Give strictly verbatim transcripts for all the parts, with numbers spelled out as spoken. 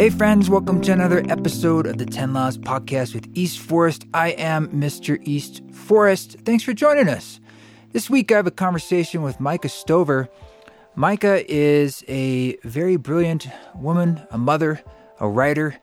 Hey friends, welcome to another episode of the ten Laws Podcast with East Forest. I am Mister East Forest. Thanks for joining us. This week I have a conversation with Micah Stover. Micah is a very brilliant woman, a mother, a writer,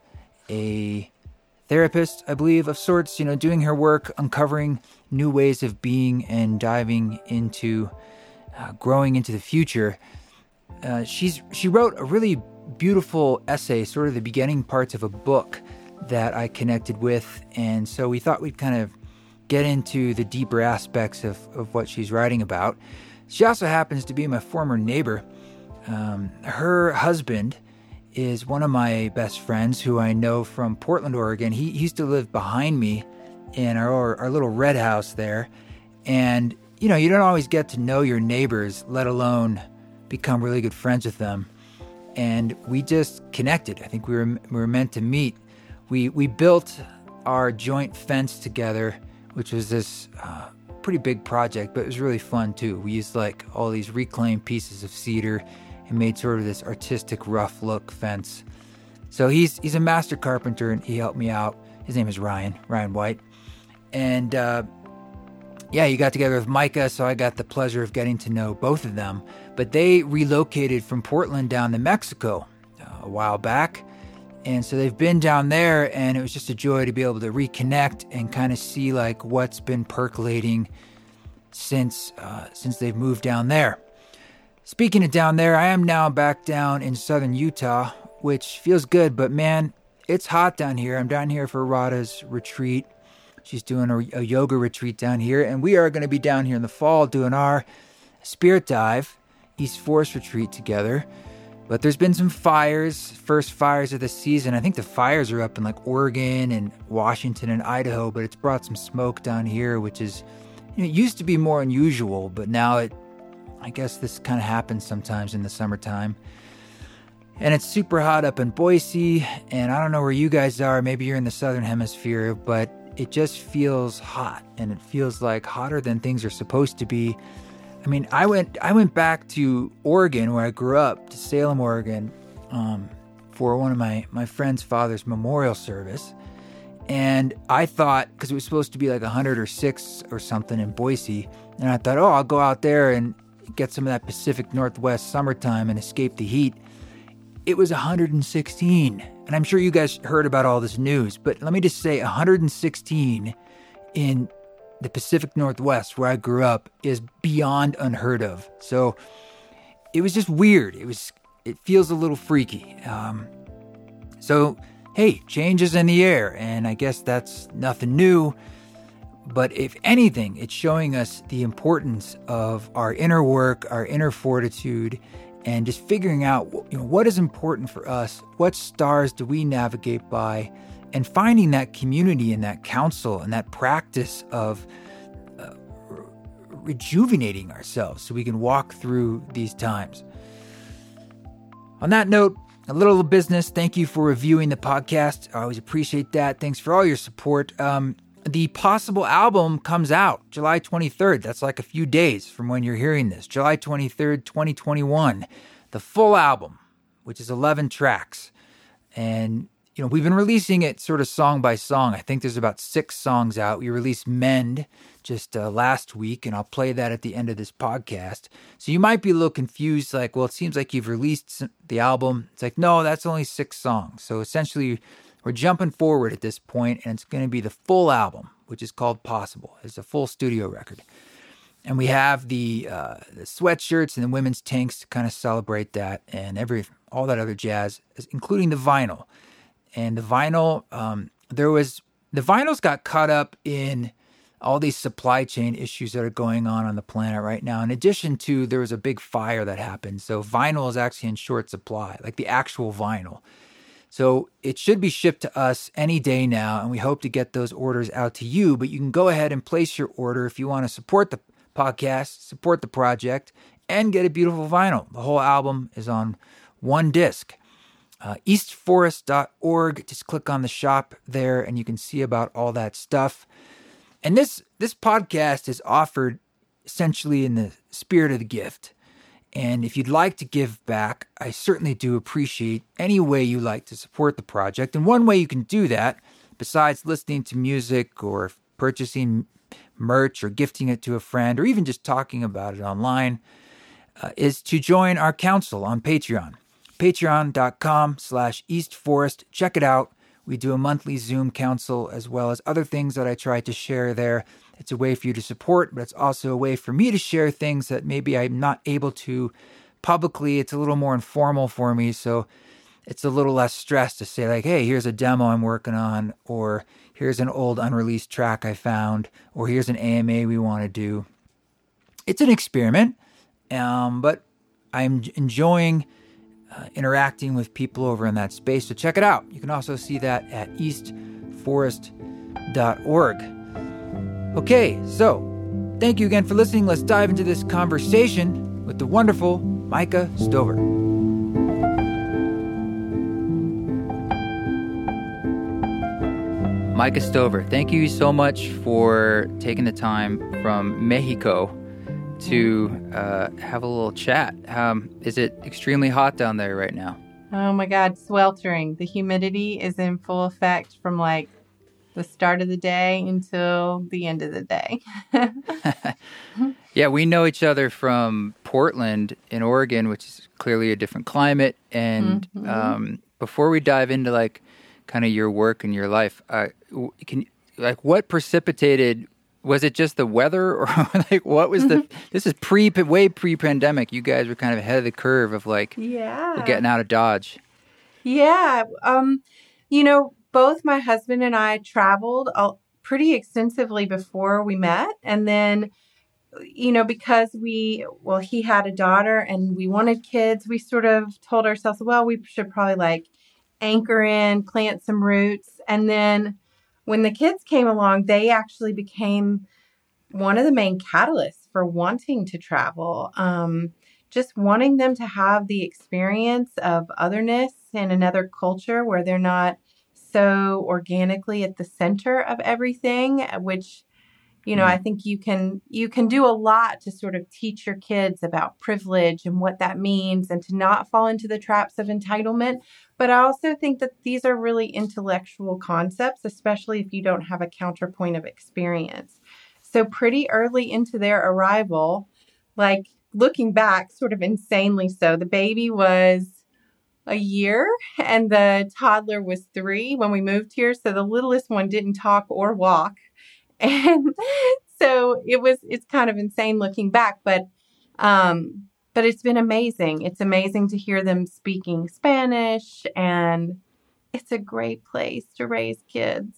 a therapist, I believe, of sorts, you know, doing her work, uncovering new ways of being and diving into uh, growing into the future. Uh, she's she wrote a really beautiful essay, sort of the beginning parts of a book that I connected with, and so we thought we'd kind of get into the deeper aspects of, of what she's writing about. She also happens to be my former neighbor. Um, her husband is one of my best friends who I know from Portland, Oregon. He, he used to live behind me in our, our little red house there, and you know, you don't always get to know your neighbors, let alone become really good friends with them. And we just connected. I think we were we were meant to meet. We we built our joint fence together, which was this uh, pretty big project, but it was really fun too. We used like all these reclaimed pieces of cedar and made sort of this artistic rough look fence. So he's he's a master carpenter and he helped me out. His name is Ryan, Ryan White. And uh, yeah, you got together with Micah, so I got the pleasure of getting to know both of them. But they relocated from Portland down to Mexico uh, a while back. And so they've been down there, and it was just a joy to be able to reconnect and kind of see like what's been percolating since uh, since they've moved down there. Speaking of down there, I am now back down in southern Utah, which feels good, but man, it's hot down here. I'm down here for Radha's retreat. She's doing a, a yoga retreat down here, and we are going to be down here in the fall doing our Spirit Dive East Forest retreat together. But there's been some fires, first fires of the season. I think the fires are up in like Oregon and Washington and Idaho, but it's brought some smoke down here, which is, you know, it used to be more unusual, but now it, I guess this kind of happens sometimes in the summertime. And it's super hot up in Boise, and I don't know where you guys are. Maybe you're in the southern hemisphere, but it just feels hot, and it feels like hotter than things are supposed to be. I mean, I went I went back to Oregon, where I grew up, to Salem, Oregon, um, for one of my, my friend's father's memorial service. And I thought, because it was supposed to be like one hundred or six or something in Boise, and I thought, oh, I'll go out there and get some of that Pacific Northwest summertime and escape the heat. It was one hundred sixteen. And I'm sure you guys heard about all this news, but let me just say one hundred sixteen in the Pacific Northwest, where I grew up, is beyond unheard of. So it was just weird. It was, it feels a little freaky. Um, so, hey, change is in the air, and I guess that's nothing new. But if anything, it's showing us the importance of our inner work, our inner fortitude, and just figuring out, you know, what is important for us, what stars do we navigate by, and finding that community and that counsel and that practice of uh, re- rejuvenating ourselves so we can walk through these times. On that note, a little business. Thank you for reviewing the podcast. I always appreciate that. Thanks for all your support. Um, the Possible album comes out July twenty-third. That's like a few days from when you're hearing this. July twenty-third, twenty twenty-one. The full album, which is eleven tracks. And, you know, we've been releasing it sort of song by song. I think there's about six songs out. We released Mend just uh, last week, and I'll play that at the end of this podcast. So you might be a little confused, like, well, it seems like you've released the album. It's like, no, that's only six songs. So essentially, we're jumping forward at this point, and it's going to be the full album, which is called Possible. It's a full studio record. And we have the, uh, the sweatshirts and the women's tanks to kind of celebrate that, and every all that other jazz, including the vinyl. And the vinyl, um, there was the vinyls got caught up in all these supply chain issues that are going on on the planet right now. In addition to, there was a big fire that happened, so vinyl is actually in short supply, like the actual vinyl. So it should be shipped to us any day now, and we hope to get those orders out to you. But you can go ahead and place your order if you want to support the podcast, support the project, and get a beautiful vinyl. The whole album is on one disc. Uh, east forest dot org. Just click on the shop there, and you can see about all that stuff. And this this podcast is offered essentially in the spirit of the gift. And if you'd like to give back, I certainly do appreciate any way you like to support the project. And one way you can do that, besides listening to music or purchasing merch or gifting it to a friend or even just talking about it online, uh, is to join our council on Patreon. Patreon.com slash East Forest. Check it out. We do a monthly Zoom council as well as other things that I try to share there. It's a way for you to support, but it's also a way for me to share things that maybe I'm not able to publicly. It's a little more informal for me, so it's a little less stress to say like, hey, here's a demo I'm working on, or here's an old unreleased track I found, or here's an A M A we want to do. It's an experiment, um, but I'm enjoying uh, interacting with people over in that space, so check it out. You can also see that at east forest dot org. Okay, so thank you again for listening. Let's dive into this conversation with the wonderful Micah Stover. Micah Stover, thank you so much for taking the time from Mexico to uh, have a little chat. Um, is it extremely hot down there right now? Oh my God, sweltering. The humidity is in full effect from like the start of the day until the end of the day. Yeah, we know each other from Portland in Oregon, which is clearly a different climate. And mm-hmm. um, before we dive into like kind of your work and your life, uh, can like what precipitated? Was it just the weather, or like what was the? This is pre way pre pandemic. You guys were kind of ahead of the curve of like yeah getting out of Dodge. Yeah, um, you know. Both my husband and I traveled pretty extensively before we met. And then, you know, because we, well, he had a daughter and we wanted kids, we sort of told ourselves, well, we should probably like anchor in, plant some roots. And then when the kids came along, they actually became one of the main catalysts for wanting to travel. Um, just wanting them to have the experience of otherness in another culture where they're not so organically at the center of everything, which, you know, mm. I think you can you can do a lot to sort of teach your kids about privilege and what that means and to not fall into the traps of entitlement. But I also think that these are really intellectual concepts, especially if you don't have a counterpoint of experience. So pretty early into their arrival, like looking back, sort of insanely so, the baby was a year and the toddler was three when we moved here. So the littlest one didn't talk or walk. And so it was, it's kind of insane looking back, but, um, but it's been amazing. It's amazing to hear them speaking Spanish, and it's a great place to raise kids.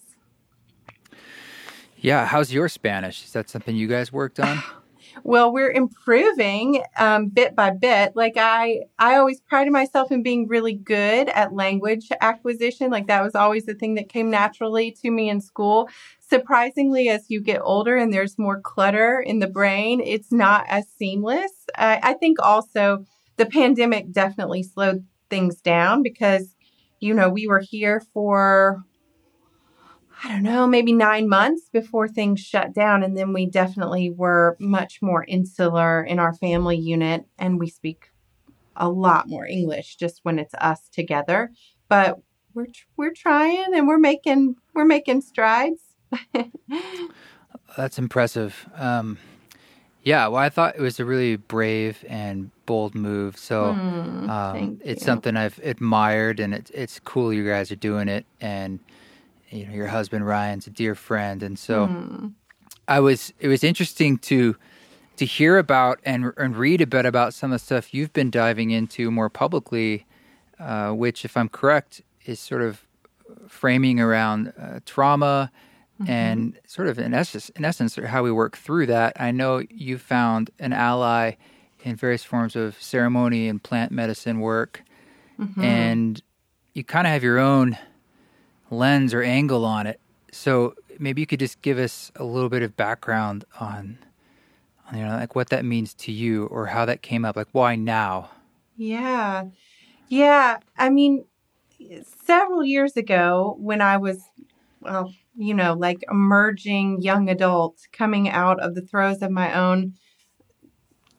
Yeah. How's your Spanish? Is that something you guys worked on? Well, we're improving um, bit by bit. Like I, I always prided myself in being really good at language acquisition. Like that was always the thing that came naturally to me in school. Surprisingly, as you get older and there's more clutter in the brain, it's not as seamless. I, I think also the pandemic definitely slowed things down because, you know, we were here for I don't know, maybe nine months before things shut down. And then we definitely were much more insular in our family unit. And we speak a lot more English just when it's us together. But we're we're trying and we're making we're making strides. That's impressive. Um, yeah, well, I thought it was a really brave and bold move. So mm, um, it's you. something I've admired, and it's it's cool you guys are doing it. And you know, your husband Ryan's a dear friend, and so mm. I was. It was interesting to to hear about and and read a bit about some of the stuff you've been diving into more publicly, uh, which, if I'm correct, is sort of framing around uh, trauma mm-hmm. and sort of in essence, in essence, how we work through that. I know you found an ally in various forms of ceremony and plant medicine work, mm-hmm. and you kind of have your own lens or angle on it. So maybe you could just give us a little bit of background on, on, you know, like what that means to you or how that came up. Like, why now? Yeah. Yeah. I mean, several years ago when I was, well, you know, like emerging young adult coming out of the throes of my own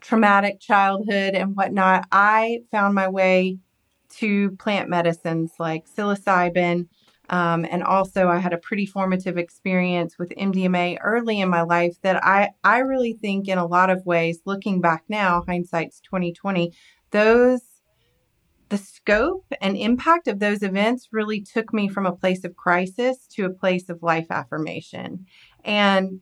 traumatic childhood and whatnot, I found my way to plant medicines like psilocybin. Um, and also I had a pretty formative experience with M D M A early in my life that I, I really think in a lot of ways, looking back now, hindsight's twenty twenty, those, the scope and impact of those events really took me from a place of crisis to a place of life affirmation. And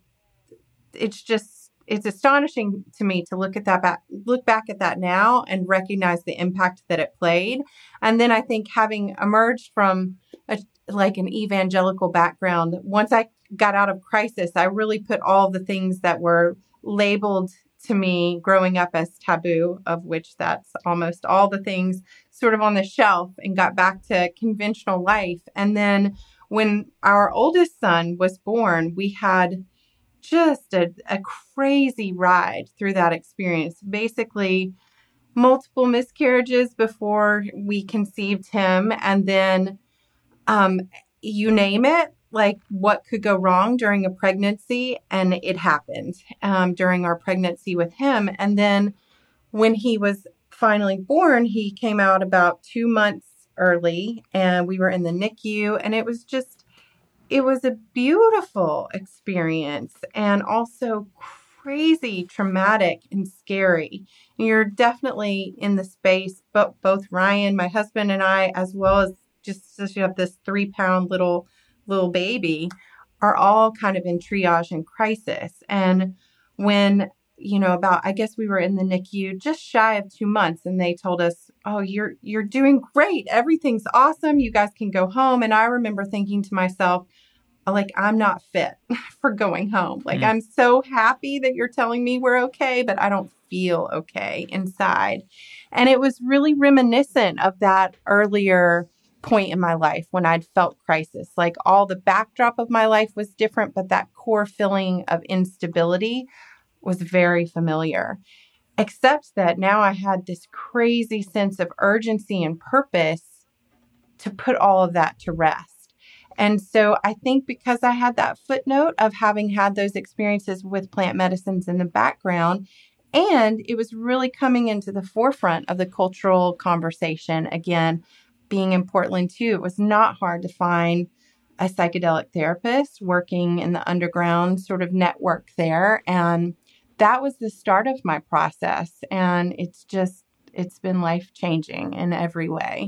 it's just, it's astonishing to me to look at that back, look back at that now and recognize the impact that it played. And then I think having emerged from a, like an evangelical background, once I got out of crisis, I really put all the things that were labeled to me growing up as taboo, of which that's almost all the things, sort of on the shelf, and got back to conventional life. And then when our oldest son was born, we had just a, a crazy ride through that experience. Basically, multiple miscarriages before we conceived him. And then um, you name it, like what could go wrong during a pregnancy. And it happened um, during our pregnancy with him. And then when he was finally born, he came out about two months early and we were in the N I C U. And it was just, it was a beautiful experience and also crazy, traumatic, and scary. You're definitely in the space, but both Ryan, my husband, and I, as well as just as you have this three pound little, little baby, are all kind of in triage and crisis. And when, you know, about, I guess we were in the N I C U just shy of two months and they told us, oh, you're, you're doing great. Everything's awesome. You guys can go home. And I remember thinking to myself, like, I'm not fit for going home. Like, mm-hmm. I'm so happy that you're telling me we're okay, but I don't feel okay inside. And it was really reminiscent of that earlier point in my life when I'd felt crisis. Like, all the backdrop of my life was different, but that core feeling of instability was very familiar. Except that now I had this crazy sense of urgency and purpose to put all of that to rest. And so I think because I had that footnote of having had those experiences with plant medicines in the background, and it was really coming into the forefront of the cultural conversation, again, being in Portland too, it was not hard to find a psychedelic therapist working in the underground sort of network there. And that was the start of my process. And it's just, it's been life-changing in every way.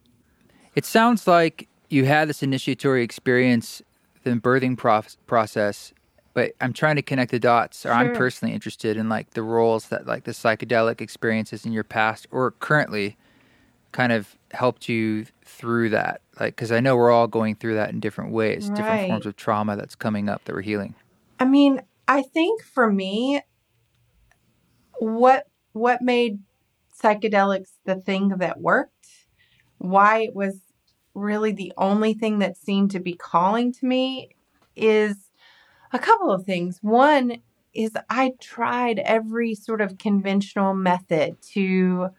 It sounds like you had this initiatory experience, the birthing prof- process, but I'm trying to connect the dots, or sure. I'm personally interested in like the roles that like the psychedelic experiences in your past or currently kind of helped you through that. Like, because I know we're all going through that in different ways, right. Different forms of trauma that's coming up that we're healing. I mean, I think for me, what what made psychedelics the thing that worked, why it was really the only thing that seemed to be calling to me, is a couple of things. One is I tried every sort of conventional method to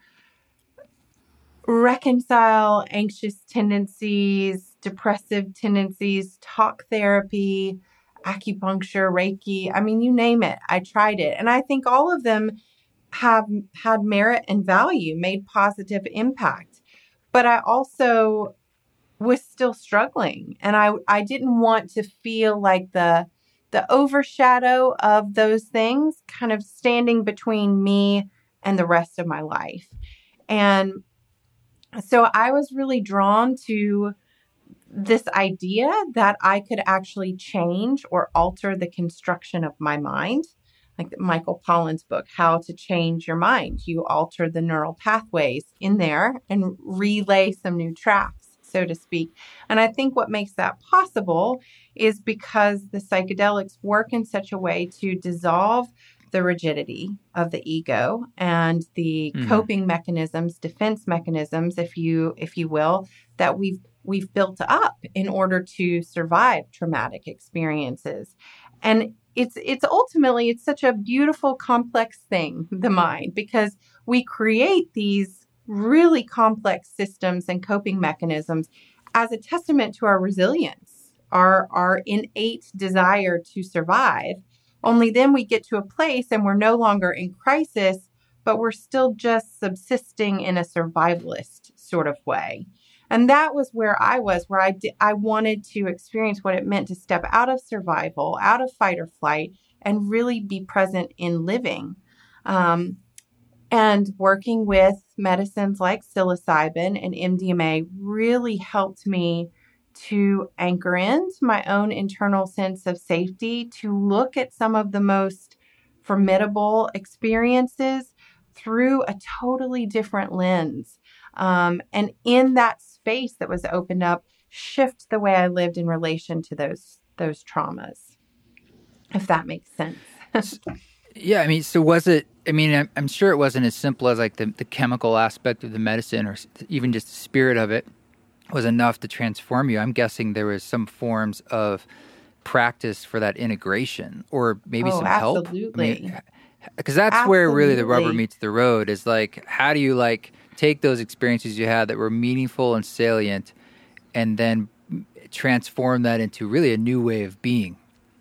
reconcile anxious tendencies, depressive tendencies, talk therapy, acupuncture, Reiki. I mean, you name it. I tried it. And I think all of them have had merit and value, made positive impact. But I also was still struggling. And I, I didn't want to feel like the, the overshadow of those things kind of standing between me and the rest of my life. And so I was really drawn to this idea that I could actually change or alter the construction of my mind. Like Michael Pollan's book, How to Change Your Mind. You alter the neural pathways in there and relay some new tracks, so to speak. And I think what makes that possible is because the psychedelics work in such a way to dissolve the rigidity of the ego and the mm-hmm. coping mechanisms, defense mechanisms, if you if you will, that we've we've built up in order to survive traumatic experiences. And it's it's ultimately it's such a beautiful, complex thing, the mind, because we create these really complex systems and coping mechanisms as a testament to our resilience, our our innate desire to survive. Only then we get to a place and we're no longer in crisis but we're still just subsisting in a survivalist sort of way. And that was where I was, where I, di- I wanted to experience what it meant to step out of survival, out of fight or flight, and really be present in living. Um, and working with medicines like psilocybin and M D M A really helped me to anchor into my own internal sense of safety, to look at some of the most formidable experiences through a totally different lens. Um, and in that space that was opened up, shift the way I lived in relation to those those traumas, if that makes sense. Yeah, I mean, so was it, I mean, I'm, I'm sure it wasn't as simple as like the, the chemical aspect of the medicine or even just the spirit of it was enough to transform you. I'm guessing there was some forms of practice for that integration or maybe oh, some absolutely. help. I mean, because that's absolutely. where really the rubber meets the road is like, how do you like take those experiences you had that were meaningful and salient and then transform that into really a new way of being?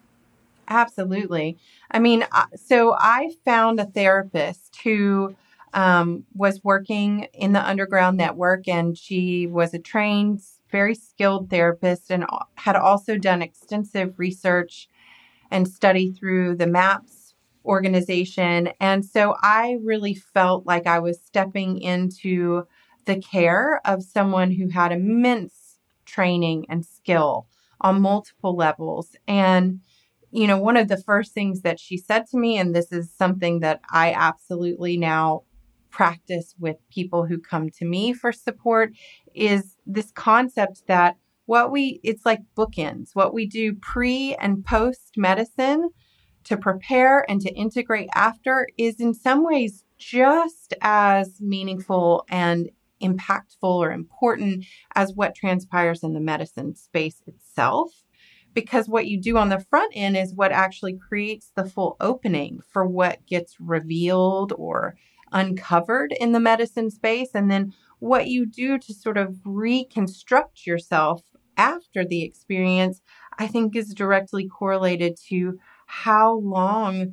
Absolutely. I mean, so I found a therapist who um, was working in the Underground Network, and she was a trained, very skilled therapist and had also done extensive research and study through the MAPS organization. And so I really felt like I was stepping into the care of someone who had immense training and skill on multiple levels. And you know, one of the first things that she said to me, and this is something that I absolutely now practice with people who come to me for support, is this concept that what we, it's like bookends, what we do pre and post medicine to prepare and to integrate after is in some ways just as meaningful and impactful or important as what transpires in the medicine space itself. Because what you do on the front end is what actually creates the full opening for what gets revealed or uncovered in the medicine space. And then what you do to sort of reconstruct yourself after the experience, I think is directly correlated to how long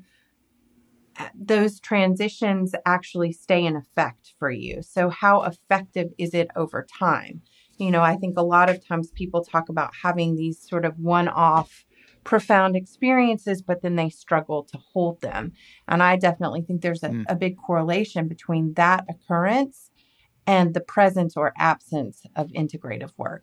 those transitions actually stay in effect for you. So how effective is it over time? You know, I think a lot of times people talk about having these sort of one-off profound experiences, but then they struggle to hold them. And I definitely think there's a, mm. a big correlation between that occurrence and the presence or absence of integrative work.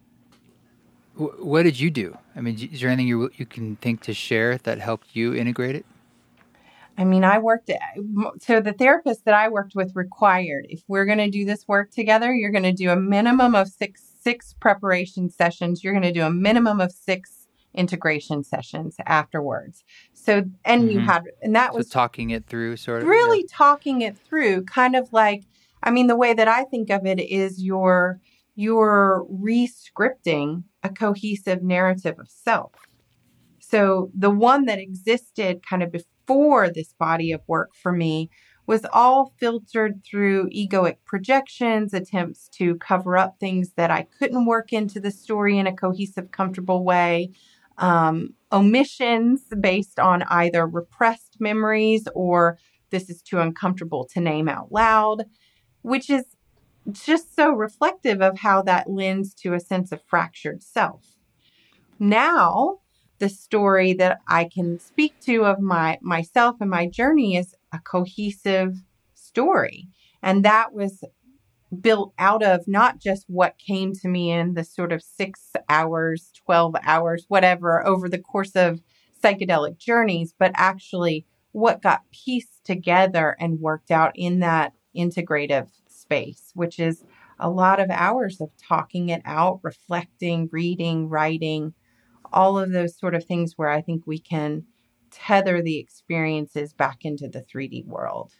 What did you do? I mean, is there anything you you can think to share that helped you integrate it? I mean, I worked, so the therapist that I worked with required, if we're going to do this work together, you're going to do a minimum of six, six preparation sessions. You're going to do a minimum of six integration sessions afterwards. So, and mm-hmm. you had, and that so was talking it through sort of. Really yeah. talking it through, kind of like, I mean, the way that I think of it is you're, you're re-scripting a cohesive narrative of self. So the one that existed kind of before this body of work for me was all filtered through egoic projections, attempts to cover up things that I couldn't work into the story in a cohesive, comfortable way, um, omissions based on either repressed memories or this is too uncomfortable to name out loud, which is just so reflective of how that lends to a sense of fractured self. Now, the story that I can speak to of my myself and my journey is a cohesive story. And that was built out of not just what came to me in the sort of six hours, twelve hours, whatever, over the course of psychedelic journeys, but actually what got pieced together and worked out in that integrative space, which is a lot of hours of talking it out, reflecting, reading, writing, all of those sort of things where I think we can tether the experiences back into the three D world.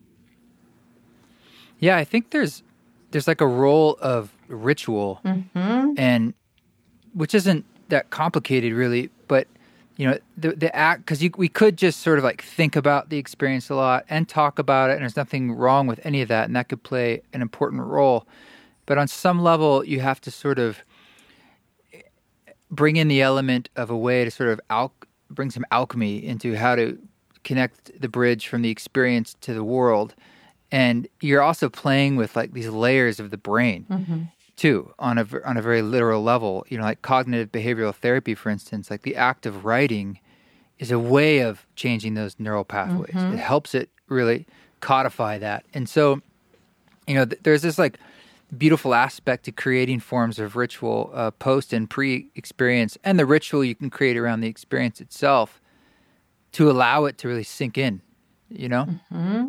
Yeah, I think there's there's like a role of ritual, mm-hmm. and which isn't that complicated really, but you know the the act because we could just sort of like think about the experience a lot and talk about it, and there's nothing wrong with any of that, and that could play an important role. But on some level, you have to sort of bring in the element of a way to sort of al- bring some alchemy into how to connect the bridge from the experience to the world. And you're also playing with like these layers of the brain mm-hmm. too, on a on a very literal level. You know, like cognitive behavioral therapy, for instance, like the act of writing is a way of changing those neural pathways. Mm-hmm. It helps it really codify that. And so, you know, th- there's this like beautiful aspect to creating forms of ritual uh, post and pre-experience, and the ritual you can create around the experience itself to allow it to really sink in, you know? Mm-hmm.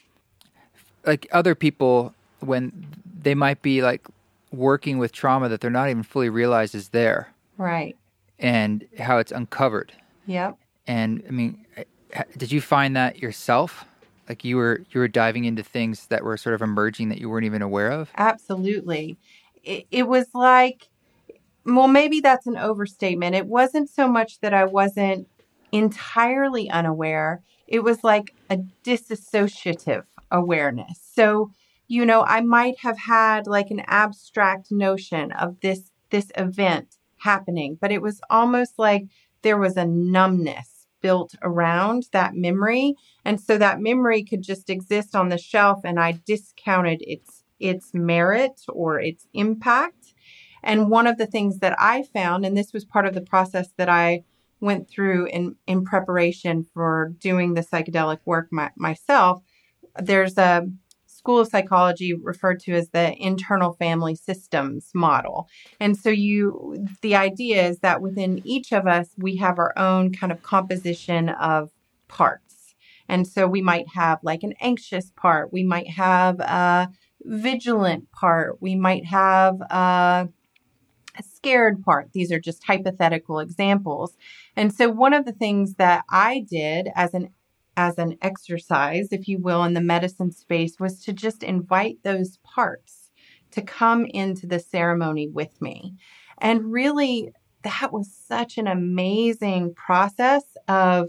Like other people, when they might be like working with trauma that they're not even fully realized is there. Right. And how it's uncovered. Yep. And I mean, did you find that yourself? Like you were you were diving into things that were sort of emerging that you weren't even aware of? Absolutely. It, it was like, well, maybe that's an overstatement. It wasn't so much that I wasn't entirely unaware. It was like a disassociative awareness. So, you know, I might have had like an abstract notion of this this event happening, but it was almost like there was a numbness built around that memory. And so that memory could just exist on the shelf, and I discounted its its merit or its impact. And one of the things that I found, and this was part of the process that I went through in, in preparation for doing the psychedelic work my, myself, there's a school of psychology referred to as the internal family systems model. And so you, the idea is that within each of us, we have our own kind of composition of parts. And so we might have like an anxious part. We might have a vigilant part. We might have a, a scared part. These are just hypothetical examples. And so one of the things that I did as an as an exercise, if you will, in the medicine space was to just invite those parts to come into the ceremony with me. And really, that was such an amazing process of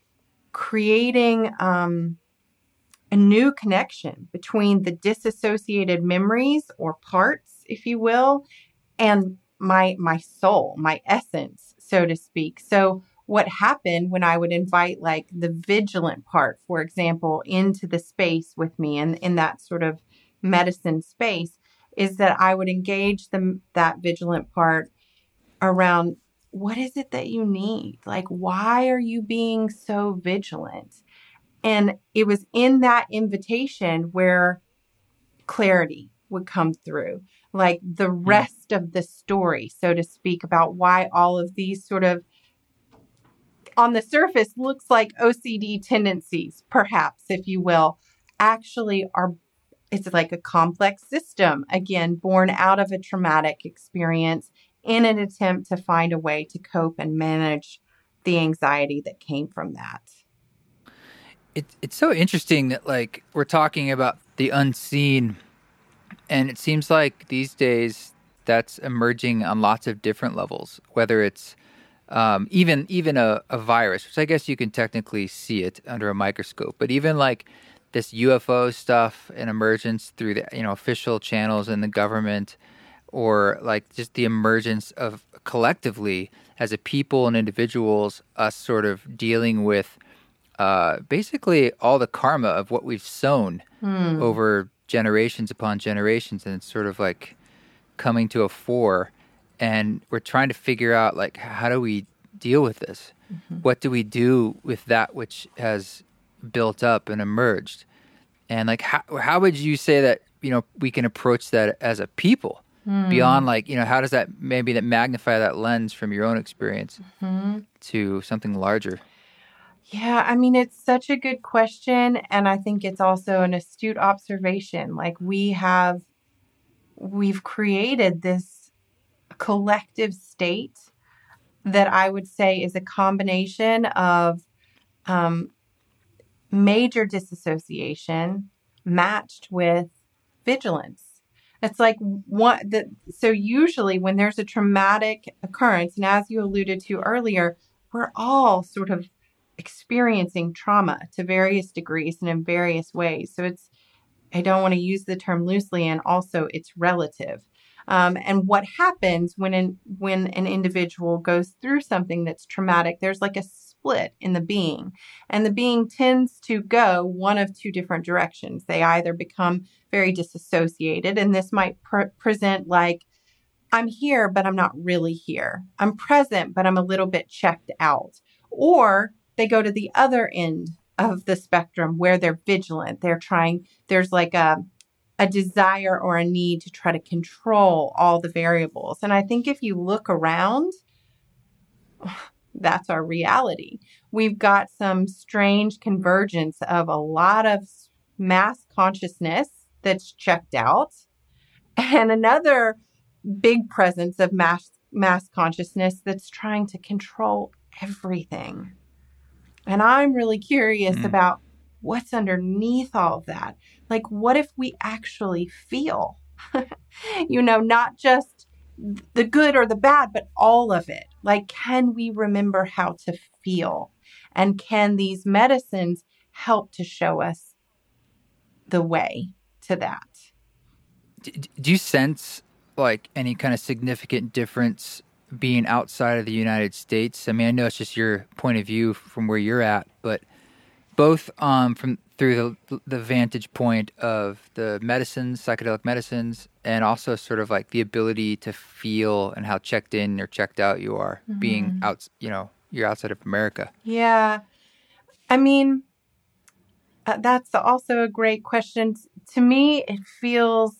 creating um, a new connection between the disassociated memories or parts, if you will, and my my soul, my essence, so to speak. So what happened when I would invite like the vigilant part, for example, into the space with me and in that sort of medicine space is that I would engage them, that vigilant part around what is it that you need? Like, why are you being so vigilant? And it was in that invitation where clarity would come through, like the rest of the story, so to speak, about why all of these sort of on the surface looks like O C D tendencies, perhaps, if you will, actually are, it's like a complex system, again, born out of a traumatic experience in an attempt to find a way to cope and manage the anxiety that came from that. It, it's so interesting that like we're talking about the unseen, and it seems like these days that's emerging on lots of different levels, whether it's Um, even even a, a virus, which I guess you can technically see it under a microscope, but even like this U F O stuff and emergence through the you know official channels in the government, or like just the emergence of collectively as a people and individuals, us sort of dealing with uh, basically all the karma of what we've sown mm. over generations upon generations, and it's sort of like coming to a fore. And we're trying to figure out, like, how do we deal with this? Mm-hmm. What do we do with that which has built up and emerged? And, like, how, how would you say that, you know, we can approach that as a people mm. beyond, like, you know, how does that maybe that magnify that lens from your own experience mm-hmm. to something larger? Yeah, I mean, it's such a good question. And I think it's also an astute observation. Like, we have, we've created this collective state that I would say is a combination of um, major disassociation matched with vigilance. It's like one that so usually when there's a traumatic occurrence, and as you alluded to earlier, we're all sort of experiencing trauma to various degrees and in various ways. So it's I don't want to use the term loosely, and also it's relative. Um, and what happens when an, when an individual goes through something that's traumatic, there's like a split in the being. And the being tends to go one of two different directions. They either become very disassociated, and this might pre- present like, I'm here, but I'm not really here. I'm present, but I'm a little bit checked out. Or they go to the other end of the spectrum where they're vigilant. They're trying, there's like a a desire or a need to try to control all the variables. And I think if you look around, that's our reality. We've got some strange convergence of a lot of mass consciousness that's checked out, and another big presence of mass mass consciousness that's trying to control everything. And I'm really curious mm. about what's underneath all of that. Like, what if we actually feel, you know, not just the good or the bad, but all of it? Like, can we remember how to feel? And can these medicines help to show us the way to that? Do you sense like any kind of significant difference being outside of the United States? I mean, I know it's just your point of view from where you're at, but both um, from through the the vantage point of the medicines, psychedelic medicines, and also sort of like the ability to feel and how checked in or checked out you are mm-hmm. being out, you know, you're outside of America. Yeah. I mean, uh, that's also a great question. To me, it feels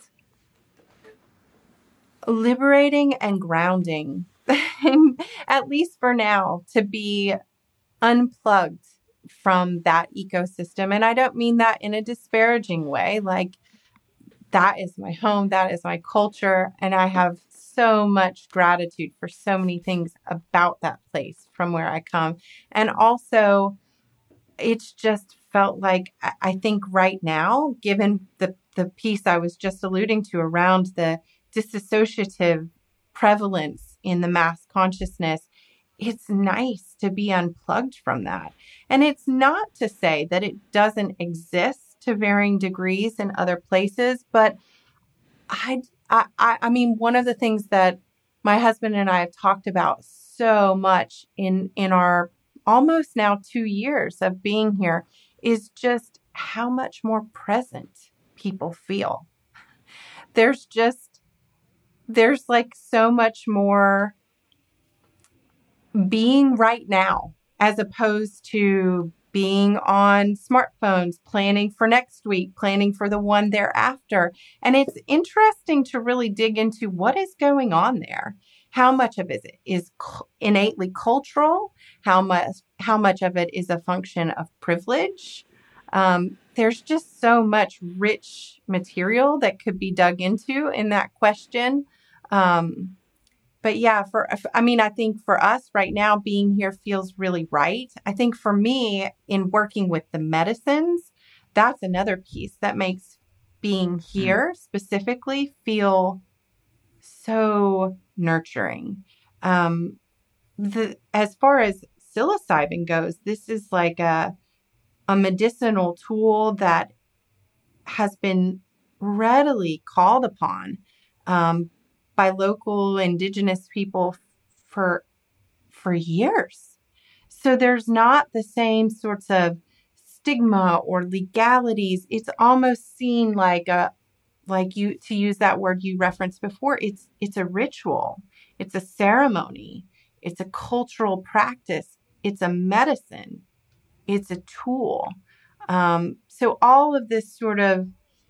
liberating and grounding, at least for now, to be unplugged from that ecosystem. And I don't mean that in a disparaging way. Like, that is my home, that is my culture, and I have so much gratitude for so many things about that place from where I come. And also, it's just felt like, I think right now, given the, the piece I was just alluding to around the disassociative prevalence in the mass consciousness, it's nice to be unplugged from that. And it's not to say that it doesn't exist to varying degrees in other places, but I, I, I mean, one of the things that my husband and I have talked about so much in, in our almost now two years of being here is just how much more present people feel. There's just, there's like so much more being right now, as opposed to being on smartphones, planning for next week, planning for the one thereafter. And it's interesting to really dig into what is going on there. How much of it is innately cultural? How much, how much of it is a function of privilege? Um, there's just so much rich material that could be dug into in that question. Um, But yeah, for, I mean, I think for us right now, being here feels really right. I think for me, in working with the medicines, that's another piece that makes being here specifically feel so nurturing. Um, the, as far as psilocybin goes, this is like a, a medicinal tool that has been readily called upon, um, by local indigenous people for for years. So there's not the same sorts of stigma or legalities. It's almost seen like a, like you, to use that word you referenced before, it's it's a ritual, it's a ceremony, it's a cultural practice, it's a medicine, it's a tool. Um, so all of this sort of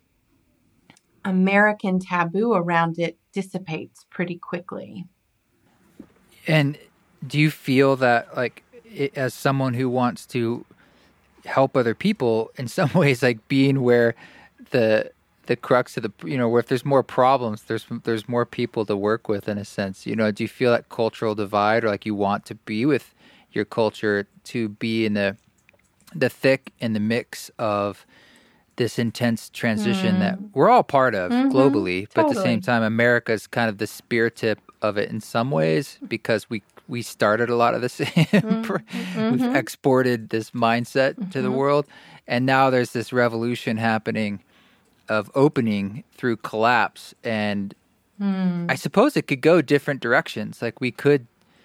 American taboo around it dissipates pretty quickly. And do you feel that, like, it, as someone who wants to help other people, in some ways, like being where the the crux of the, you know, where if there's more problems, there's there's more people to work with, in a sense, you know, do you feel that cultural divide, or like you want to be with your culture to be in the the thick and the mix of this intense transition mm. that we're all part of mm-hmm. globally, but totally. At the same time, America's kind of the spear tip of it in some ways, because we we started a lot of this. mm-hmm. We've exported this mindset mm-hmm. to the world, and now there's this revolution happening of opening through collapse, and Hmm. I suppose it could go different directions. Like we could,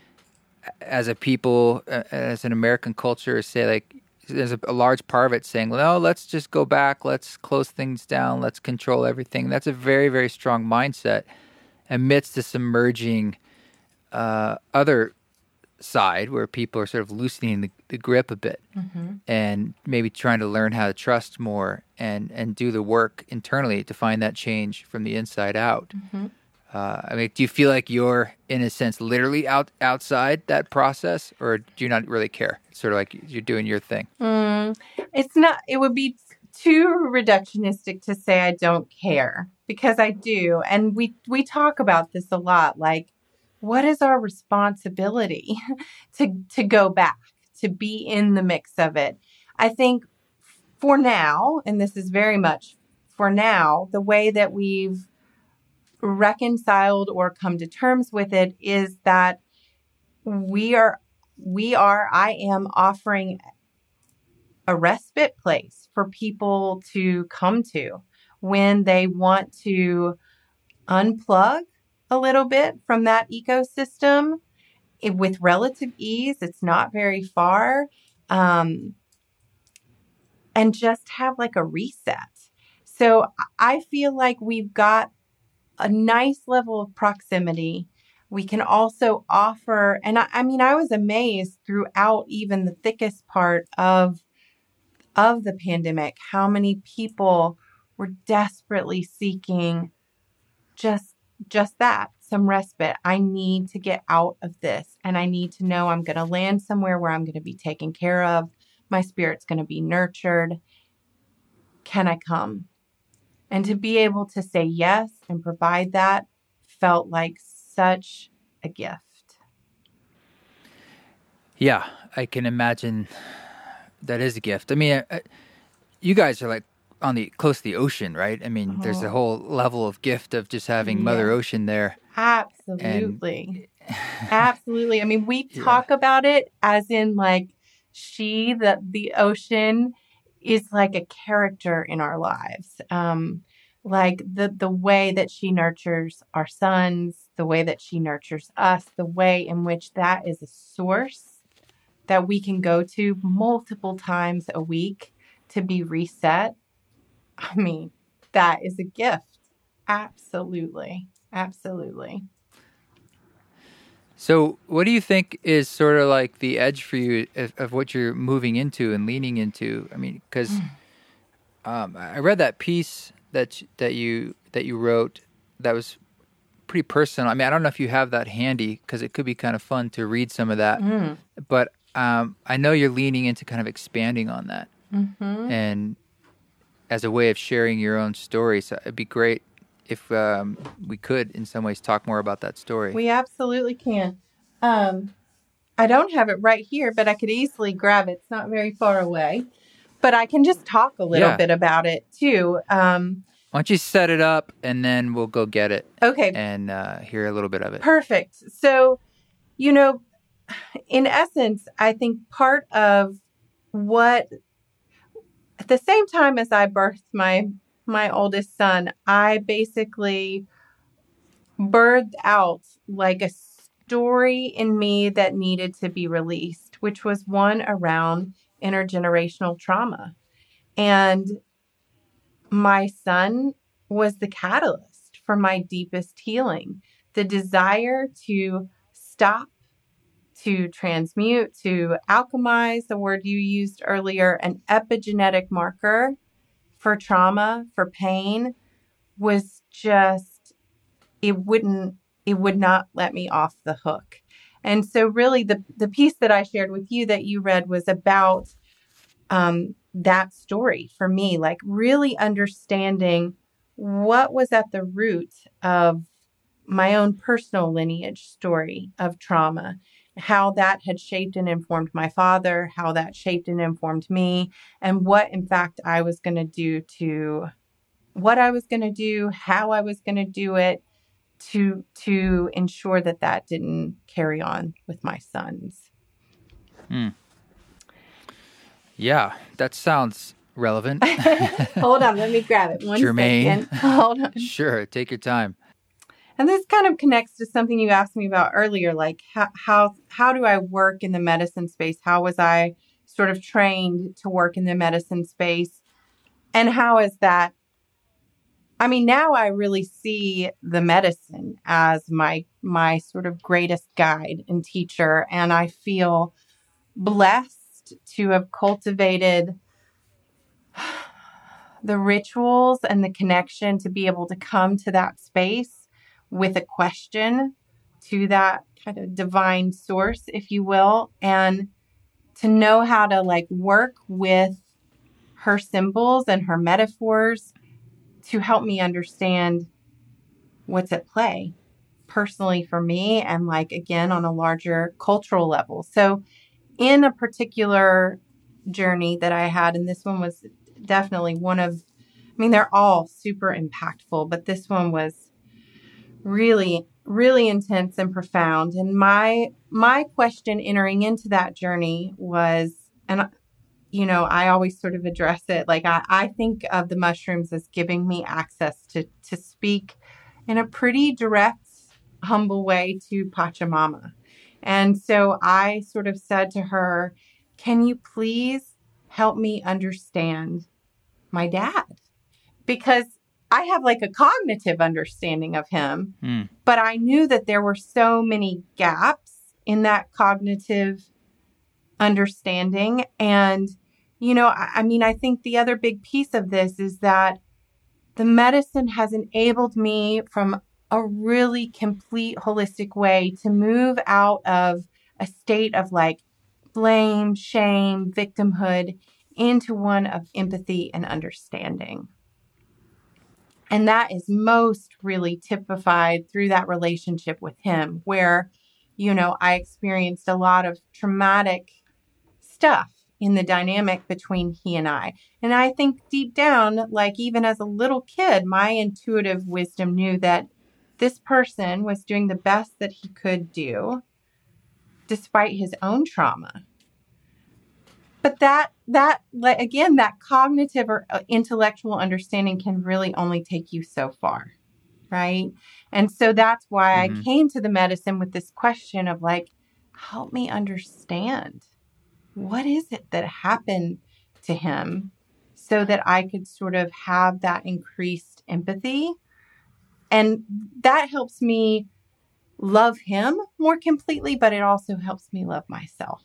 as a people, uh, as an American culture, say like there's a, a large part of it saying, well, no, let's just go back. Let's close things down. Let's control everything. That's a very, very strong mindset amidst this emerging uh, other side where people are sort of loosening the, the grip a bit Mm-hmm. and maybe trying to learn how to trust more and, and do the work internally to find that change from the inside out. Mm-hmm. Uh, I mean, do you feel like you're, in a sense, literally out outside that process, or do you not really care? It's sort of like you're doing your thing. Mm, it's not, it would be too reductionistic to say I don't care, because I do. And we, we talk about this a lot. Like, what is our responsibility to, to go back, to be in the mix of it? I think for now, and this is very much for now, the way that we've reconciled or come to terms with it is that we are, we are, I am offering a respite place for people to come to when they want to unplug a little bit from that ecosystem it, with relative ease. It's not very far. Um, and just have like a reset. So I feel like we've got a nice level of proximity. We can also offer, and I, I mean, I was amazed throughout even the thickest part of, of the pandemic, how many people were desperately seeking just, just that, some respite. I need to get out of this, and I need to know I'm going to land somewhere where I'm going to be taken care of. My spirit's going to be nurtured. Can I come? And to be able to say yes and provide that felt like such a gift. Yeah, I can imagine that is a gift. I mean, I, you guys are like on the close to the ocean, right? I mean, oh. there's a whole level of gift of just having yeah. Mother Ocean there. Absolutely. And... Absolutely. I mean, we talk yeah. about it as in like she, the, the ocean is like a character in our lives. Um, like the, the way that she nurtures our sons, the way that she nurtures us, the way in which that is a source that we can go to multiple times a week to be reset. I mean, that is a gift. Absolutely. Absolutely. So what do you think is sort of like the edge for you of, of what you're moving into and leaning into? I mean, because um, I read that piece that that you that you wrote that was pretty personal. I mean, I don't know if you have that handy because it could be kind of fun to read some of that. Mm. But um, I know you're leaning into kind of expanding on that mm-hmm. and as a way of sharing your own story. So it'd be great if um, we could, in some ways, talk more about that story. We absolutely can. Um, I don't have it right here, but I could easily grab it. It's not very far away. But I can just talk a little yeah. bit about it, too. Um, Why don't you set it up, and then we'll go get it. Okay. And uh, hear a little bit of it. Perfect. So, you know, in essence, I think part of what, at the same time as I birthed my my oldest son, I basically birthed out like a story in me that needed to be released, which was one around intergenerational trauma. And my son was the catalyst for my deepest healing. The desire to stop, to transmute, to alchemize, the word you used earlier, an epigenetic marker for trauma, for pain, was just, it wouldn't, it would not let me off the hook. And so really the, the piece that I shared with you that you read was about um, that story for me, like really understanding what was at the root of my own personal lineage story of trauma, how that had shaped and informed my father, how that shaped and informed me, and what, in fact, I was going to do to, what I was going to do, how I was going to do it to, to ensure that that didn't carry on with my sons. Hmm. Yeah, that sounds relevant. Hold on, let me grab it. One Germaine. second. Hold on. Sure, take your time. And this kind of connects to something you asked me about earlier, like how, how, how do I work in the medicine space? How was I sort of trained to work in the medicine space? And how is that? I mean, now I really see the medicine as my, my sort of greatest guide and teacher. And I feel blessed to have cultivated the rituals and the connection to be able to come to that space with a question to that kind of divine source, if you will, and to know how to like work with her symbols and her metaphors to help me understand what's at play personally for me and like, again, on a larger cultural level. So in a particular journey that I had, and this one was definitely one of, I mean, they're all super impactful, but this one was really, really intense and profound. And my, my question entering into that journey was, and you know, I always sort of address it. Like I, I think of the mushrooms as giving me access to, to speak in a pretty direct, humble way to Pachamama. And so I sort of said to her, can you please help me understand my dad? Because I have like a cognitive understanding of him, mm. but I knew that there were so many gaps in that cognitive understanding. And, you know, I, I mean, I think the other big piece of this is that the medicine has enabled me from a really complete holistic way to move out of a state of like blame, shame, victimhood into one of empathy and understanding. And that is most really typified through that relationship with him where, you know, I experienced a lot of traumatic stuff in the dynamic between he and I. And I think deep down, like even as a little kid, my intuitive wisdom knew that this person was doing the best that he could do despite his own trauma. But that, that, like, again, that cognitive or intellectual understanding can really only take you so far, right? And so that's why mm-hmm. I came to the medicine with this question of like, help me understand. What is it that happened to him so that I could sort of have that increased empathy? And that helps me love him more completely, but it also helps me love myself.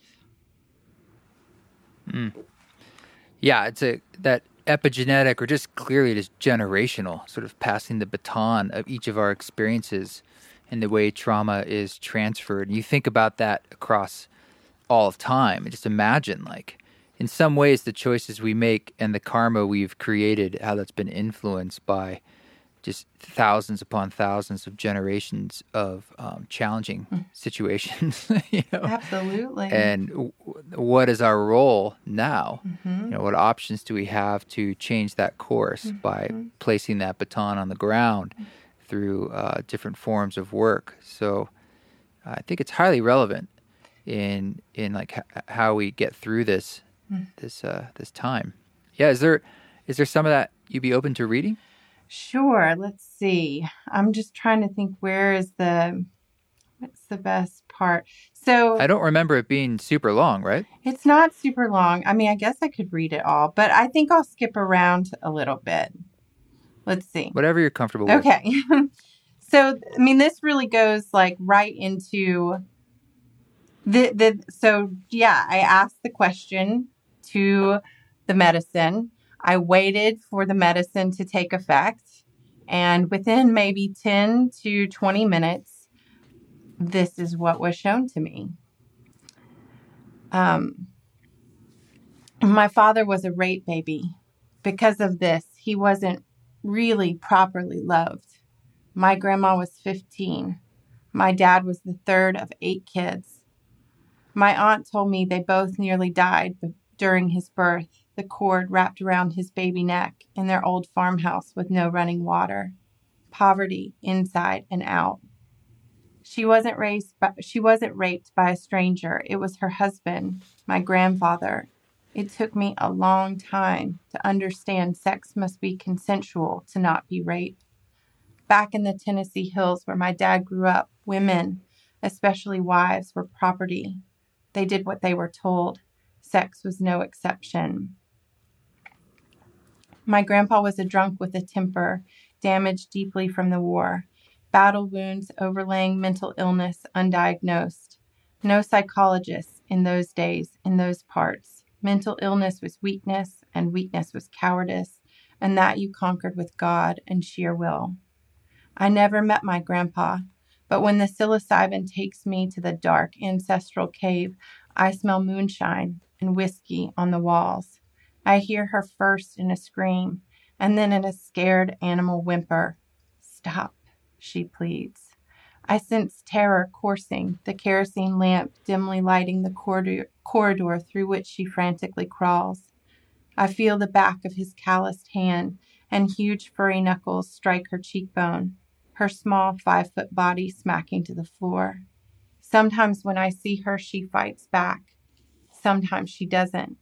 Mm. Yeah, it's a that epigenetic or just clearly just generational sort of passing the baton of each of our experiences and the way trauma is transferred. And you think about that across all of time and just imagine like in some ways the choices we make and the karma we've created, how that's been influenced by just thousands upon thousands of generations of um, challenging mm. situations. you know? Absolutely. And w- what is our role now? Mm-hmm. You know, what options do we have to change that course mm-hmm. by placing that baton on the ground mm-hmm. through uh, different forms of work? So uh, I think it's highly relevant in in like h- how we get through this mm. this uh, this time. Yeah, is there is there some of that you'd be open to reading? Sure. Let's see. I'm just trying to think where is the, what's the best part? So I don't remember it being super long, right? It's not super long. I mean, I guess I could read it all, but I think I'll skip around a little bit. Let's see. Whatever you're comfortable with. Okay. So, I mean, this really goes like right into the, the, so yeah, I asked the question to the medicine. I waited for the medicine to take effect, and within maybe ten to twenty minutes, this is what was shown to me. Um, my father was a rape baby. Because of this, he wasn't really properly loved. My grandma was fifteen. My dad was the third of eight kids. My aunt told me they both nearly died during his birth. The cord wrapped around his baby neck in their old farmhouse with no running water. Poverty inside and out. She wasn't raised by, she wasn't raped by a stranger. It was her husband, my grandfather. It took me a long time to understand sex must be consensual to not be rape. Back in the Tennessee hills where my dad grew up, women, especially wives, were property. They did what they were told. Sex was no exception. My grandpa was a drunk with a temper, damaged deeply from the war. Battle wounds overlaying mental illness undiagnosed. No psychologists in those days, in those parts. Mental illness was weakness, and weakness was cowardice, and that you conquered with God and sheer will. I never met my grandpa, but when the psilocybin takes me to the dark ancestral cave, I smell moonshine and whiskey on the walls. I hear her first in a scream, and then in a scared animal whimper. Stop, she pleads. I sense terror coursing, the kerosene lamp dimly lighting the corridor, corridor through which she frantically crawls. I feel the back of his calloused hand, and huge furry knuckles strike her cheekbone, her small five-foot body smacking to the floor. Sometimes when I see her, she fights back. Sometimes she doesn't.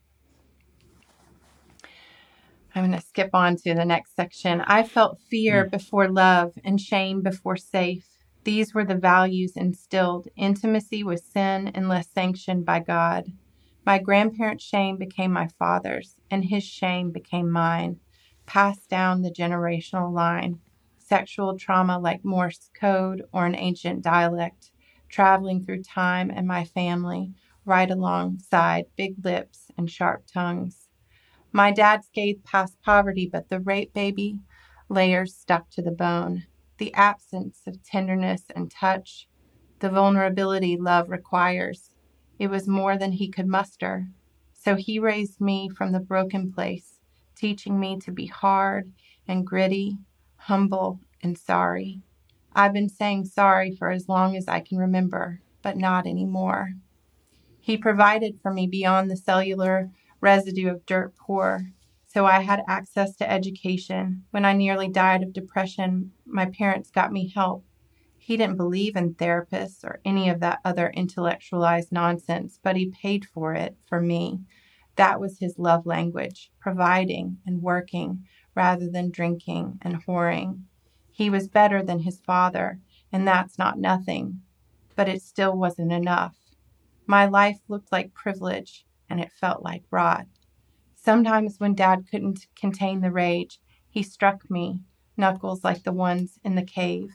I'm going to skip on to the next section. I felt fear mm. before love and shame before safe. These were the values instilled. Intimacy was sin unless sanctioned by God. My grandparents' shame became my father's, and his shame became mine, passed down the generational line. Sexual trauma like Morse code or an ancient dialect, traveling through time and my family, right alongside big lips and sharp tongues. My dad scathed past poverty, but the rape baby layers stuck to the bone. The absence of tenderness and touch, the vulnerability love requires. It was more than he could muster. So he raised me from the broken place, teaching me to be hard and gritty, humble and sorry. I've been saying sorry for as long as I can remember, but not anymore. He provided for me beyond the cellular residue of dirt poor, so I had access to education. When I nearly died of depression, my parents got me help. He didn't believe in therapists or any of that other intellectualized nonsense, but he paid for it for me. That was his love language, providing and working rather than drinking and whoring. He was better than his father, and that's not nothing, but it still wasn't enough. My life looked like privilege, and it felt like rot. Sometimes when Dad couldn't contain the rage, he struck me, knuckles like the ones in the cave.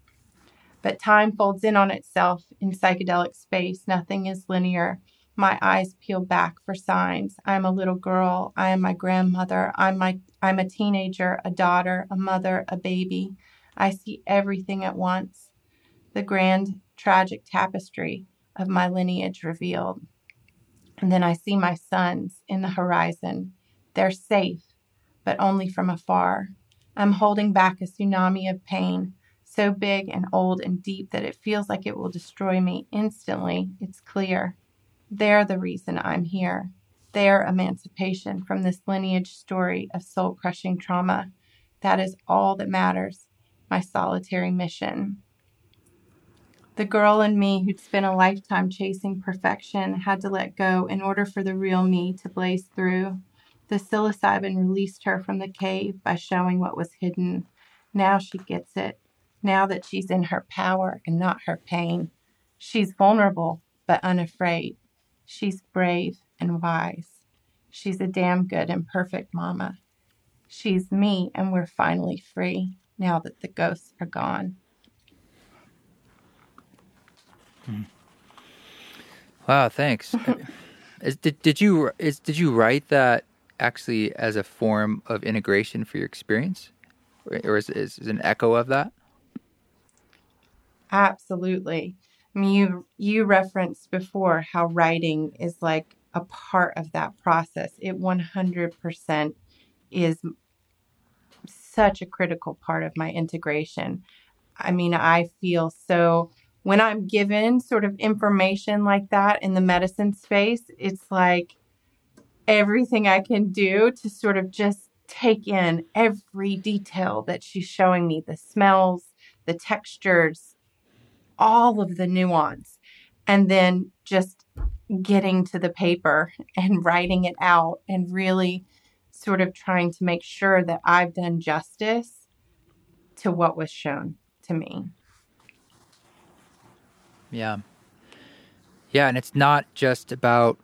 But time folds in on itself in psychedelic space. Nothing is linear. My eyes peel back for signs. I am a little girl. I am my grandmother. I'm my I'm a teenager, a daughter, a mother, a baby. I see everything at once. The grand, tragic tapestry of my lineage revealed. And then I see my sons in the horizon. They're safe, but only from afar. I'm holding back a tsunami of pain, so big and old and deep that it feels like it will destroy me instantly. It's clear. They're the reason I'm here. Their emancipation from this lineage story of soul-crushing trauma. That is all that matters. My solitary mission. The girl in me who'd spent a lifetime chasing perfection had to let go in order for the real me to blaze through. The psilocybin released her from the cave by showing what was hidden. Now she gets it. Now that she's in her power and not her pain. She's vulnerable, but unafraid. She's brave and wise. She's a damn good and perfect mama. She's me, and we're finally free now that the ghosts are gone. Wow, thanks. is, did did you is did you write that actually as a form of integration for your experience, or is is, is an echo of that? Absolutely. I mean, you you referenced before how writing is like a part of that process. It one hundred percent is such a critical part of my integration. I mean, I feel so. When I'm given sort of information like that in the medicine space, it's like everything I can do to sort of just take in every detail that she's showing me, the smells, the textures, all of the nuance, and then just getting to the paper and writing it out and really sort of trying to make sure that I've done justice to what was shown to me. Yeah. Yeah, and it's not just about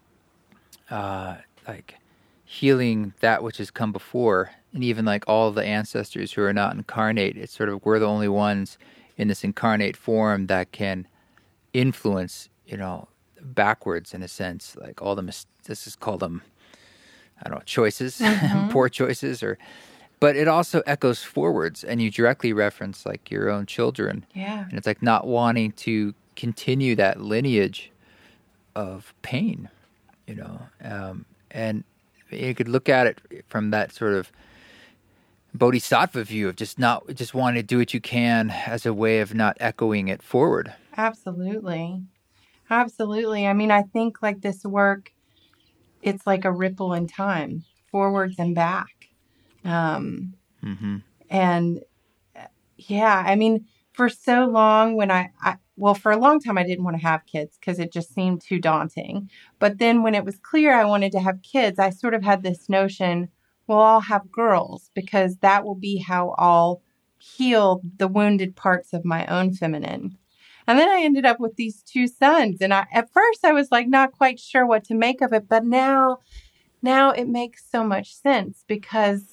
uh, like healing that which has come before, and even like all of the ancestors who are not incarnate. It's sort of we're the only ones in this incarnate form that can influence, you know, backwards in a sense. Like all the mis- this is called them, I don't know, choices, mm-hmm. poor choices, or. But it also echoes forwards, and you directly reference like your own children. Yeah, and it's like not wanting to continue that lineage of pain, you know, um, and you could look at it from that sort of bodhisattva view of just not just wanting to do what you can as a way of not echoing it forward. Absolutely. Absolutely. I mean, I think like this work, it's like a ripple in time, forwards and back. Um, mm-hmm. And yeah, I mean, for so long when I, I, well, for a long time, I didn't want to have kids because it just seemed too daunting. But then when it was clear I wanted to have kids, I sort of had this notion, well, I'll have girls because that will be how I'll heal the wounded parts of my own feminine. And then I ended up with these two sons. And I, at first I was like, not quite sure what to make of it. But now, now it makes so much sense because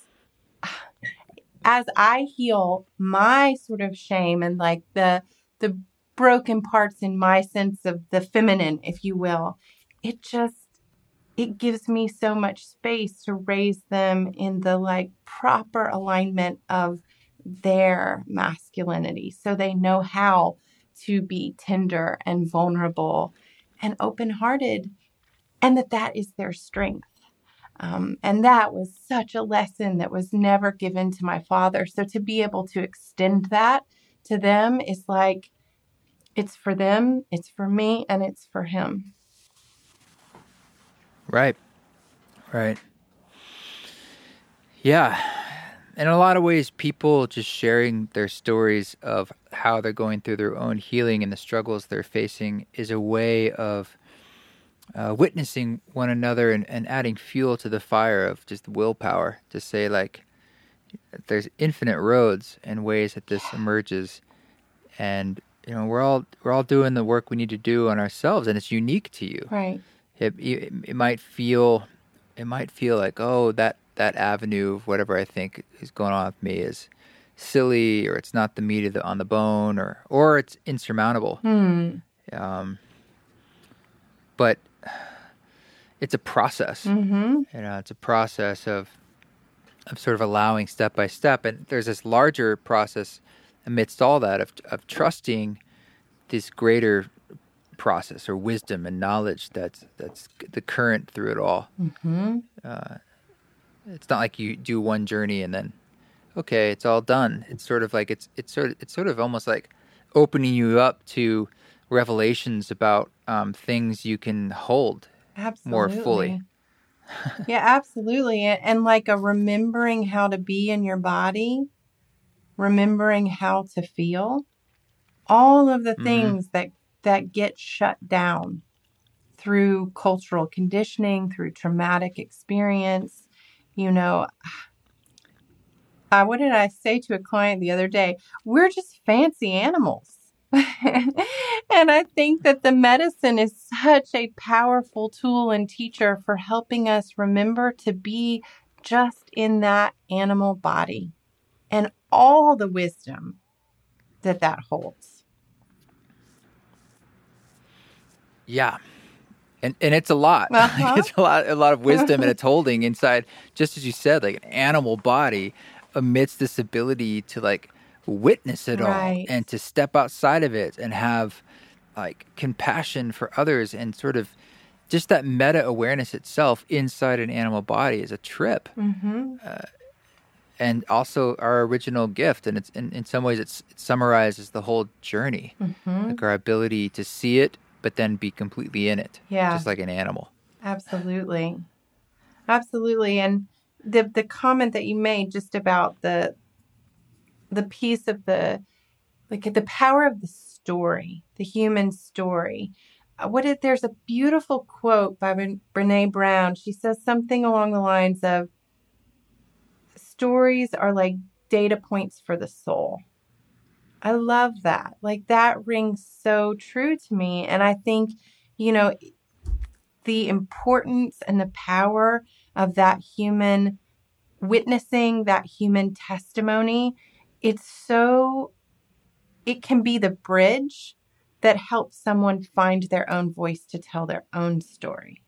as I heal my sort of shame and like the the broken parts in my sense of the feminine, if you will, it just, it gives me so much space to raise them in the like proper alignment of their masculinity. So they know how to be tender and vulnerable and open-hearted, and that that is their strength. Um, and that was such a lesson that was never given to my father. So to be able to extend that to them is like, it's for them, it's for me, and it's for him. Right. Right. Yeah. In a lot of ways, people just sharing their stories of how they're going through their own healing and the struggles they're facing is a way of Uh, witnessing one another and, and adding fuel to the fire of just willpower to say like there's infinite roads and ways that this emerges, and you know we're all we're all doing the work we need to do on ourselves, and it's unique to you. Right. It it, it might feel it might feel like oh that that avenue of whatever I think is going on with me is silly, or it's not the meat of the, on the bone, or or it's insurmountable. Hmm. Um, but it's a process, mm-hmm. you know, it's a process of, of sort of allowing step by step. And there's this larger process amidst all that of, of trusting this greater process or wisdom and knowledge that's, that's the current through it all. Mm-hmm. Uh, it's not like you do one journey and then, okay, it's all done. It's sort of like, it's, it's sort of, it's sort of almost like opening you up to revelations about um, things you can hold absolutely. more fully. Yeah, absolutely. And, and like a remembering how to be in your body, remembering how to feel, all of the Mm-hmm. things that, that get shut down through cultural conditioning, through traumatic experience. You know, uh, what did I say to a client the other day? We're just fancy animals. And I think that the medicine is such a powerful tool and teacher for helping us remember to be just in that animal body and all the wisdom that that holds. Yeah. And and it's a lot. Uh-huh. It's a lot a lot of wisdom and it's holding inside, just as you said, like an animal body amidst this ability to like witness it right. all and to step outside of it and have like compassion for others, and sort of just that meta awareness itself inside an animal body is a trip. Mm-hmm. Uh, and also our original gift, and it's in, in some ways it's, it summarizes the whole journey, mm-hmm. like our ability to see it but then be completely in it, yeah, just like an animal. Absolutely. Absolutely. And the the comment that you made just about the the piece of the like the power of the story, the human story. Uh, what if there's a beautiful quote by Bre- Brene Brown. She says something along the lines of, stories are like data points for the soul. I love that. Like, that rings so true to me. And I think, you know, the importance and the power of that human witnessing, that human testimony, it's so, it can be the bridge that helps someone find their own voice to tell their own story.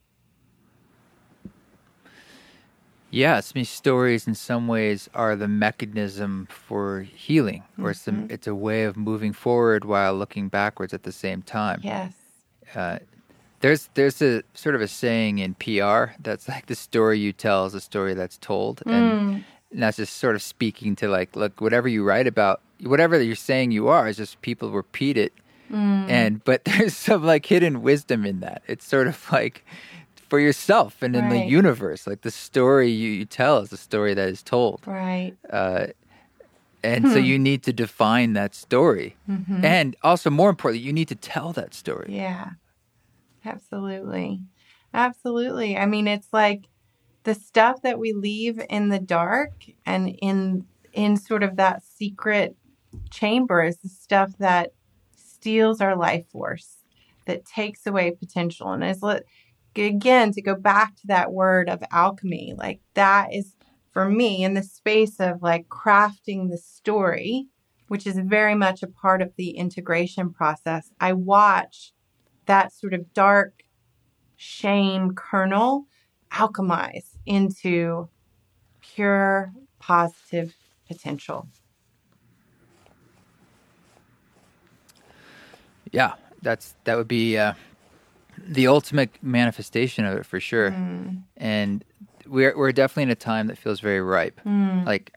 Yes, I mean, stories in some ways are the mechanism for healing, or mm-hmm. it's, a, it's a way of moving forward while looking backwards at the same time. Yes. Uh, there's there's a sort of a saying in P R that's like, the story you tell is a story that's told. Mm. And, and that's just sort of speaking to, like, look, whatever you write about, whatever you're saying you are, is just people repeat it. Mm. And but there's some, like, hidden wisdom in that. It's sort of like, for yourself and in right. the universe, like, the story you, you tell is the story that is told. Right. Uh, and hmm. so you need to define that story. Mm-hmm. And also, more importantly, you need to tell that story. Yeah, absolutely. Absolutely. I mean, it's like the stuff that we leave in the dark and in in sort of that secret chamber is the stuff that steals our life force, that takes away potential. And is let again, to go back to that word of alchemy, like, that is, for me, in the space of, like, crafting the story, which is very much a part of the integration process. I watch that sort of dark shame kernel alchemize into pure positive potential. Yeah, that's that would be uh, the ultimate manifestation of it, for sure. Mm. And we're we're definitely in a time that feels very ripe. Mm. Like,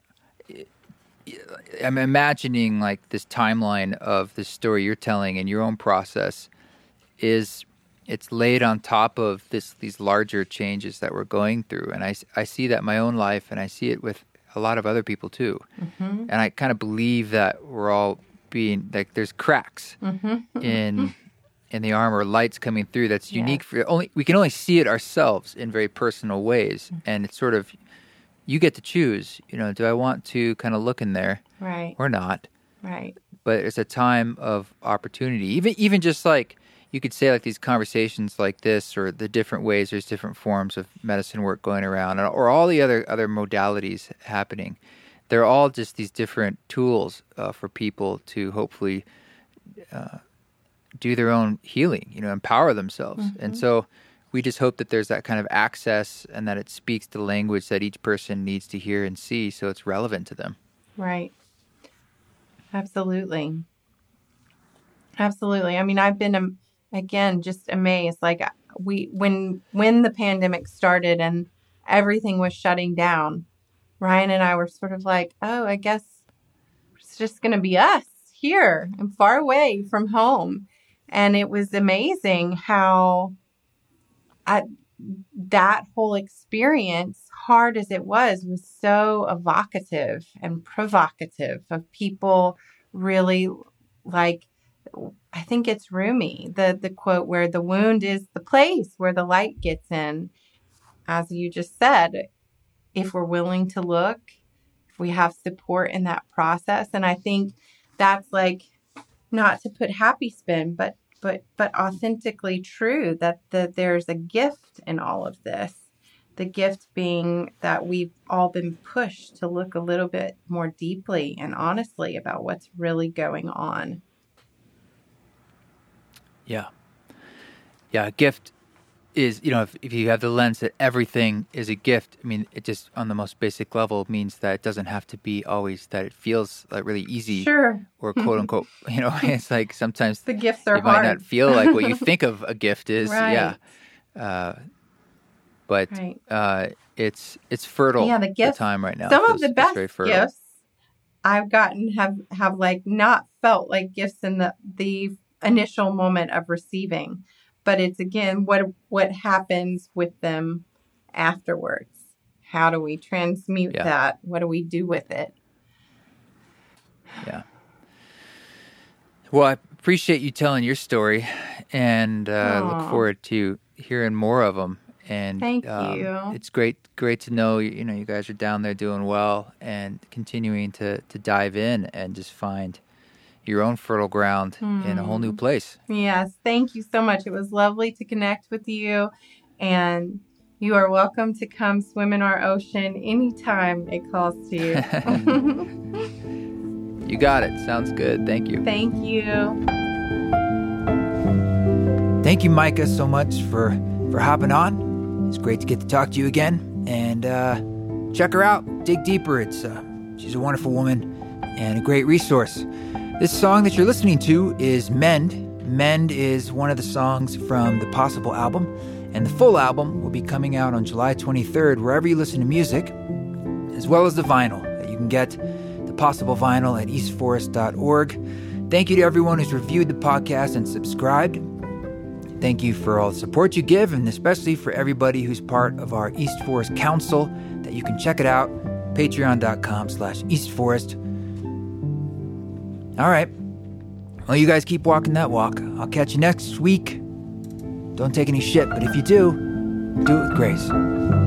I'm imagining, like, this timeline of the story you're telling and your own process is, it's laid on top of this these larger changes that we're going through. And I, I see that in my own life, and I see it with a lot of other people too. Mm-hmm. And I kind of believe that we're all being, like, there's cracks mm-hmm. in in the armor, lights coming through that's yes. unique for only, we can only see it ourselves in very personal ways. Mm-hmm. And it's sort of, you get to choose, you know, do I want to kind of look in there right. or not? Right. But it's a time of opportunity. Even even just like, you could say, like, these conversations like this, or the different ways, there's different forms of medicine work going around, or all the other, other modalities happening. They're all just these different tools uh, for people to hopefully uh, do their own healing, you know, empower themselves. Mm-hmm. And so we just hope that there's that kind of access, and that it speaks the language that each person needs to hear and see, so it's relevant to them. Right. Absolutely. Absolutely. I mean, I've been, um, again, just amazed. Like, we, when, when the pandemic started and everything was shutting down, Ryan and I were sort of like, oh, I guess it's just going to be us here and far away from home. And it was amazing how I, that whole experience, hard as it was, was so evocative and provocative of people really, like, I think it's Rumi, the, the quote where the wound is the place where the light gets in. As you just said, if we're willing to look, if we have support in that process. And I think that's, like, not to put happy spin, but but but authentically true, that the, there's a gift in all of this. The gift being that we've all been pushed to look a little bit more deeply and honestly about what's really going on. Yeah. Yeah, a gift is, you know, if, if you have the lens that everything is a gift, I mean, it just, on the most basic level, means that it doesn't have to be always that it feels like really easy. Sure. Or quote unquote, you know, it's like sometimes the gifts are it hard. might not feel like what you think of a gift is. Right. Yeah. Uh, but right. uh, it's it's fertile. Yeah, the gifts. The time right now. Some feels, of the best gifts I've gotten have, have like not felt like gifts in the, the initial moment of receiving. But it's, again, what what happens with them afterwards? How do we transmute yeah. that? What do we do with it? Yeah. Well, I appreciate you telling your story, and uh, look forward to hearing more of them. And Thank um, you. It's great, great to know you know you guys are down there doing well and continuing to to dive in and just find your own fertile ground mm. in a whole new place. Yes, thank you so much. It was lovely to connect with you, and you are welcome to come swim in our ocean anytime it calls to you. You got it. Sounds good. Thank you. Thank you. Thank you, Micah, so much for, for hopping on. It's great to get to talk to you again. And uh, check her out. Dig deeper. It's uh, she's a wonderful woman and a great resource. This song that you're listening to is Mend. Mend is one of the songs from the Possible album. And the full album will be coming out on July twenty-third, wherever you listen to music, as well as the vinyl. You can get the Possible vinyl at east forest dot org. Thank you to everyone who's reviewed the podcast and subscribed. Thank you for all the support you give, and especially for everybody who's part of our East Forest Council, that you can check it out, patreon.com slash East Forest. All right. Well, you guys keep walking that walk. I'll catch you next week. Don't take any shit, but if you do, do it with grace.